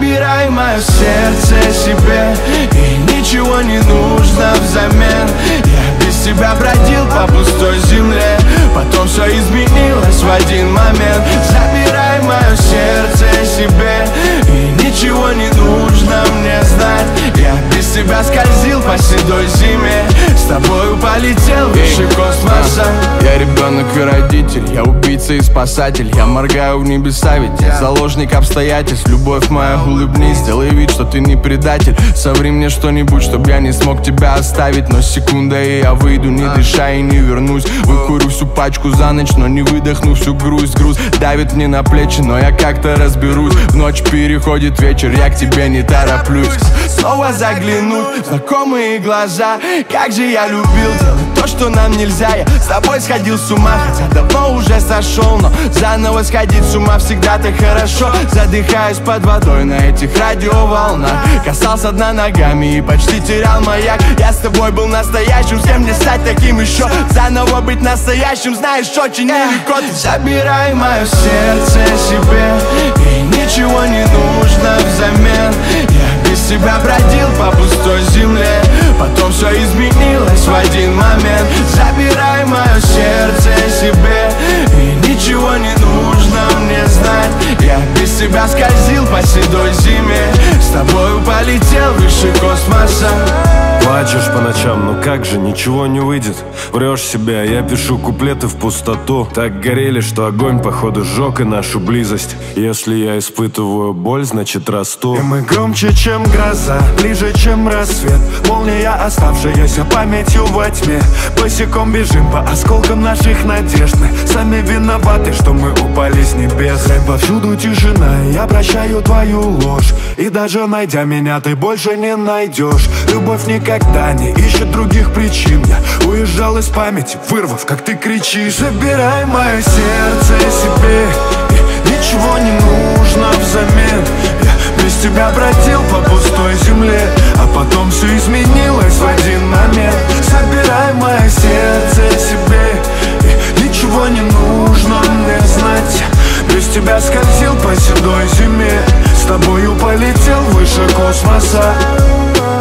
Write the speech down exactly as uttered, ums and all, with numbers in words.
Забирай мое сердце себе, и ничего не нужно взамен. Я без тебя бродил по пустой земле, потом все изменилось в один момент. Забирай мое сердце себе, и ничего не нужно мне знать. Я без тебя скользил по седой зиме, с тобою полетел выше космоса. Я ребенок и родитель, я убийца и спасатель. Я моргаю в небеса, ведь я заложник обстоятельств. Любовь моя, улыбнись, сделай вид, что ты не предатель. Соври мне что-нибудь, чтоб я не смог тебя оставить. Но секунда, и я выйду, не дыша и не вернусь. Выкурю всю пачку за ночь, но не выдохну всю грусть. Груз давит мне на плечи, но я как-то разберусь. В ночь переходит вечер, я к тебе не тороплюсь. Снова заглянуть в знакомые глаза. Как же я любил делать то, что нам нельзя. Я с тобой сходил с ума, хотя давно уже сошел. Но заново сходить с ума всегда так хорошо. Задыхаюсь под водой на этих радиоволнах. Касался дна ногами и почти терял маяк. Я с тобой был настоящим, с кем мне стать таким еще? Заново быть настоящим, знаешь, очень нелегко. Ты забирай мое сердце себе, и ничего не нужно взамен. Я без тебя бродил по пустой земле, потом все изменилось в один момент. Забирай мое сердце себе, и ничего не нужно мне знать. Я без тебя скользил по седой зиме, с тобою полетел выше космоса. Плачешь по ночам, но как же, ничего не выйдет. Врешь себя, я пишу куплеты в пустоту. Так горели, что огонь, походу, сжег и нашу близость. Если я испытываю боль, значит расту. И мы громче, чем гроза, ближе, чем рассвет. Молния, оставшаяся памятью во тьме. Босиком бежим по осколкам наших надежд. Мы сами виноваты, что мы упали с небес. И повсюду тишина, и я прощаю твою ложь. И даже найдя меня, ты больше не найдешь. Любовь никогда не ищет других причин. Я уезжал из памяти, вырвав, как ты кричишь. Забирай мое сердце себе, и ничего не нужно взамен. Я без тебя бродил по пустой земле, а потом все изменилось в один момент. Забирай мое сердце себе, и ничего не нужно мне знать. Без тебя скользил по седой зиме, с тобою полетел выше космоса.